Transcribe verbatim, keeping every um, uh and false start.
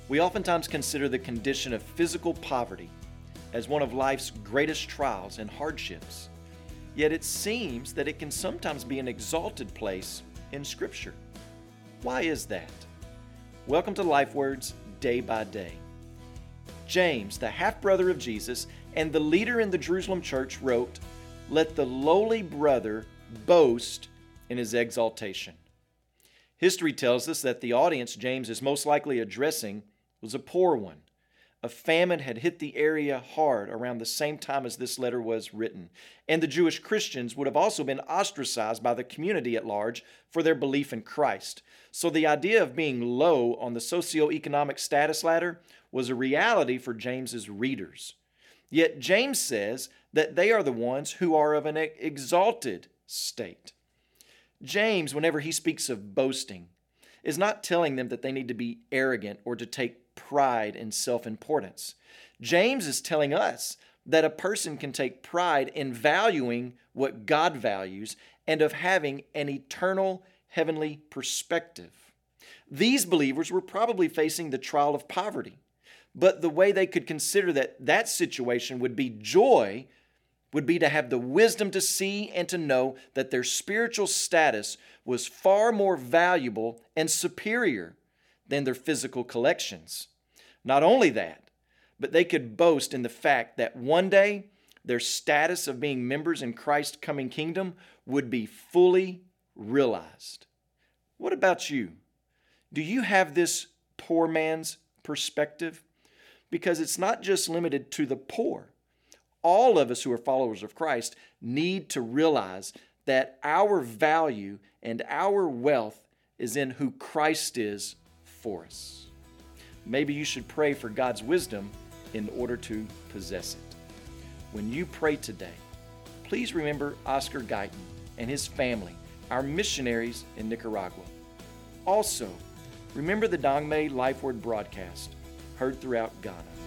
We oftentimes consider the condition of physical poverty as one of life's greatest trials and hardships. Yet it seems that it can sometimes be an exalted place in Scripture. Why is that? Welcome to Life Words Day by Day. James, the half-brother of Jesus and the leader in the Jerusalem church, wrote, "Let the lowly brother boast in his exaltation." History tells us that the audience James is most likely addressing was a poor one. A famine had hit the area hard around the same time as this letter was written, and the Jewish Christians would have also been ostracized by the community at large for their belief in Christ. So the idea of being low on the socioeconomic status ladder was a reality for James's readers. Yet James says that they are the ones who are of an exalted state. James, whenever he speaks of boasting, is not telling them that they need to be arrogant or to take pride in self-importance. James is telling us that a person can take pride in valuing what God values and of having an eternal heavenly perspective. These believers were probably facing the trial of poverty, but the way they could consider that that situation would be joy would be to have the wisdom to see and to know that their spiritual status was far more valuable and superior than their physical collections. Not only that, but they could boast in the fact that one day their status of being members in Christ's coming kingdom would be fully realized. What about you? Do you have this poor man's perspective? Because it's not just limited to the poor. All of us who are followers of Christ need to realize that our value and our wealth is in who Christ is for us. Maybe you should pray for God's wisdom in order to possess it. When you pray today, please remember Oscar Guyton and his family, our missionaries in Nicaragua. Also, remember the Dongmei Life Word broadcast heard throughout Ghana.